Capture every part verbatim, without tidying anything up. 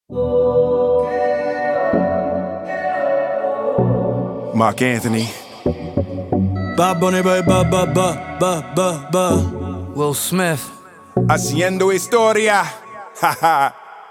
Marc Anthony. Bad Bunny, ba, ba, ba, ba, ba, ba, ba. Will Smith. Haciendo historia. Jaja.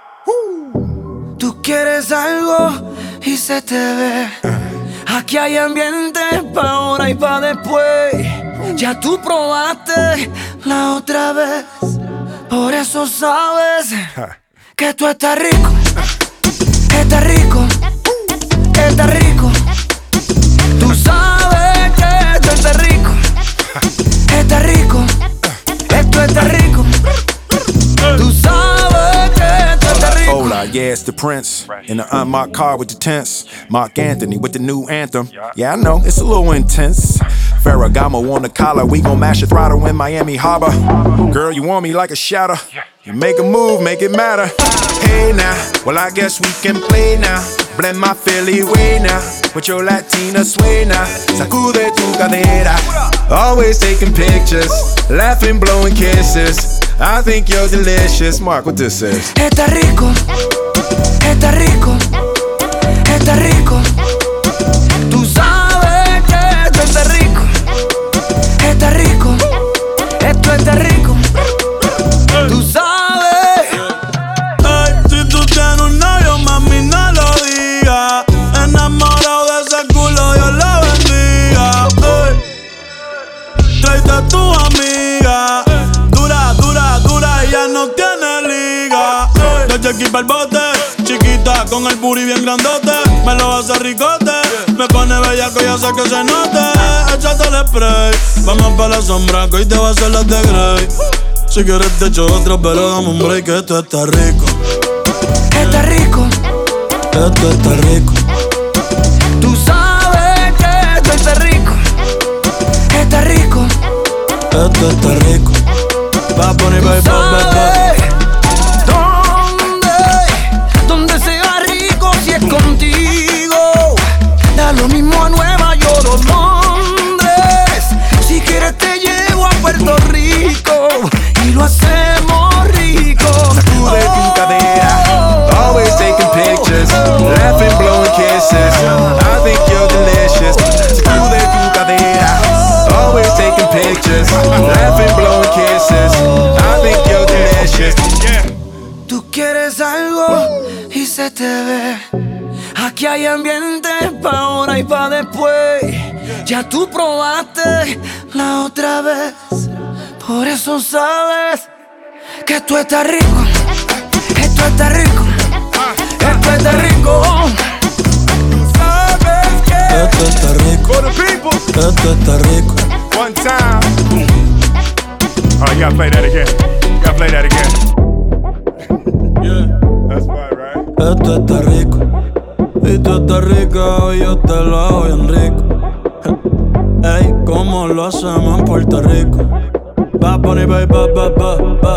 Tú quieres algo y se te ve. Aquí hay ambiente pa' ahora y pa' después. Ya tú probaste la otra vez. Por eso sabes que tú estás rico. Estás rico. Estás rico. Tú sabes que tú estás rico. Estás rico. Esto está rico. Tú sabes que tú estás rico. Hola, yeah, it's the Prince. In the unmarked car with the tents. Marc Anthony with the new anthem. Yeah, I know, it's a little intense. Ferragamo on the collar, we gon' mash a throttle in Miami Harbor. Girl, you want me like a shadow. You make a move, make it matter. Hey now, well I guess we can play now. Blend my Philly way now with your Latina sway now. Sacude tu cadera. Always taking pictures, laughing, blowing kisses. I think you're delicious. Mark, what this is? Está rico, está rico, está rico. Tú sabes que esto está rico. Está rico, esto está rico. Tú sabes. Hey, si tú tienes un novio, mami, no lo digas. Enamorado de ese culo, Dios lo bendiga. Hey, tráete a tu amiga. Dura, dura, dura, ella no tiene liga. Hey, de Chequi pa'l bote, chiquita con el booty bien grandote. Me lo hace ricote, me pone bellaco, ya sé que se note. Échate el spray, vamos pa' la sombra que hoy te va a hacer las de Grey. Si quieres te echo otro, pero dame un break, que esto está rico. Está rico. Esto está rico. Tú sabes que esto está rico. Está rico. Esto está rico. Va a poner, va, va, va, va. ¿Dónde? ¿Dónde se va rico si es contigo? Da lo mismo a Nueva York o Londres. Si quieres te llevo a Puerto Rico y lo hacemos rico. Sacude tu cadera. Always taking pictures, laughing, blowing kisses. I think you're delicious. Sacude tu cadera. Always taking pictures, laughing, blowing kisses. I think you're delicious. Tú quieres algo y se te ve. Aquí hay ambiente pa' ahora y pa' después. Ya tú probaste la otra vez. Por eso sabes que tú estás rico. Esto está rico. Esto está rico. Sabes que Esto está rico. for the people. Esto está rico. One time. Oh, you gotta play that again. You gotta play that again. Yeah. That's fine, right? Esto está rico. Y tú estás rica y yo te lo hago bien rico. Ey, como lo hacemos en Puerto Rico. Va a poner, va, va, va, va, va.